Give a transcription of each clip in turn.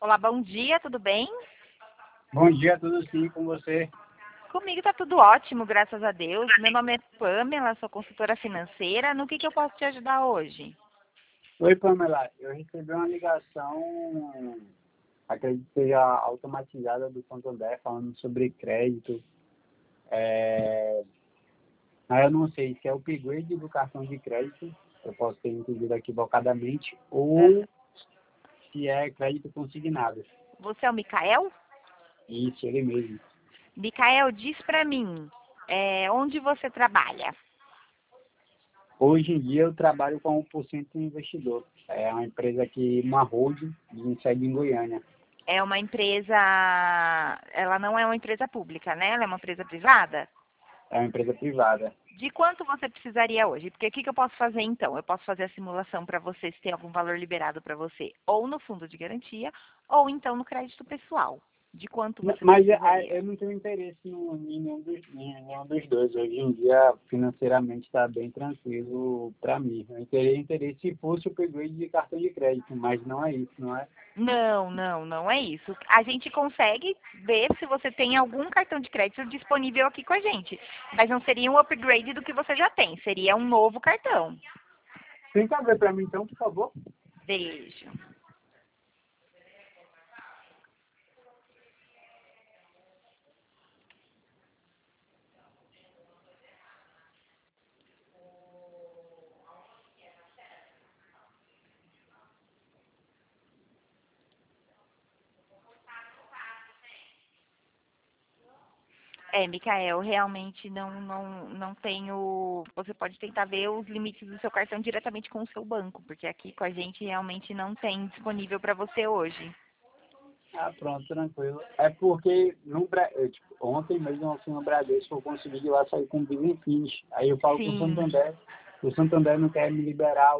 Olá, bom dia, tudo bem? Bom dia, tudo sim com você? Comigo tá tudo ótimo, graças a Deus. Meu nome é Pamela, sou consultora financeira. No que eu posso te ajudar hoje? Oi, Pamela. Eu recebi uma ligação, acredito que seja automatizada do Santander, falando sobre crédito. Mas eu não sei se é o upgrade do cartão de crédito, eu posso ter entendido equivocadamente, Ah, ou se é crédito consignado. Você é o Micael? Isso, ele mesmo. Micael, diz pra mim, onde você trabalha? Hoje em dia eu trabalho com 1% Investidor. É uma empresa uma holding, em sede em Goiânia. É uma empresa, ela não é uma empresa pública, né? Ela é uma empresa privada? É uma empresa privada. De quanto você precisaria hoje? Porque o que eu posso fazer então? Eu posso fazer a simulação para você se tem algum valor liberado para você, ou no fundo de garantia, ou então no crédito pessoal. De quanto você Mas precisaria? eu não tenho interesse em nenhum dos dois. Hoje em dia, financeiramente, está bem tranquilo para mim. Eu teria interesse se fosse o upgrade de cartão de crédito, mas não é isso, não é? Não, não, não é isso. A gente consegue ver se você tem algum cartão de crédito disponível aqui com a gente, mas não seria um upgrade do que você já tem, seria um novo cartão. Tenta ver para mim, então, por favor. Veja. Micael, realmente não tenho. Você pode tentar ver os limites do seu cartão diretamente com o seu banco, porque aqui com a gente realmente não tem disponível para você hoje. Ah, pronto, tranquilo. É porque ontem mesmo, assim, no Bradesco, eu consegui lá sair com o Business Finish. Aí eu falo com Sim, o Santander não quer me liberar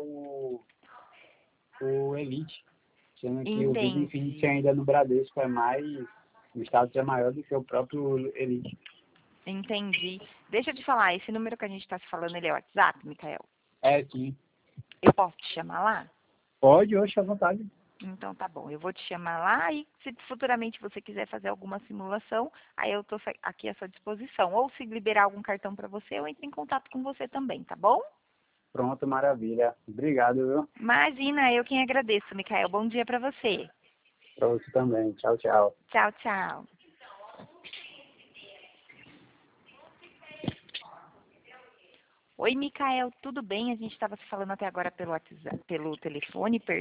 o Elite. Sendo que o Big Infinity entendi. ainda no Bradesco o status é maior do que o próprio Elite. Entendi. Deixa eu te falar, esse número que a gente está se falando, ele é WhatsApp, Micael? É, sim. Eu posso te chamar lá? Pode, hoje à vontade. Então tá bom, eu vou te chamar lá e se futuramente você quiser fazer alguma simulação, aí eu tô aqui à sua disposição. Ou se liberar algum cartão para você, eu entro em contato com você também, tá bom? Pronto, maravilha. Obrigado, viu? Imagina, eu quem agradeço, Micael. Bom dia para você. Para você também. Tchau, tchau. Tchau, tchau. Oi, Micael, tudo bem? A gente estava se falando até agora pelo WhatsApp, pelo telefone, perdão.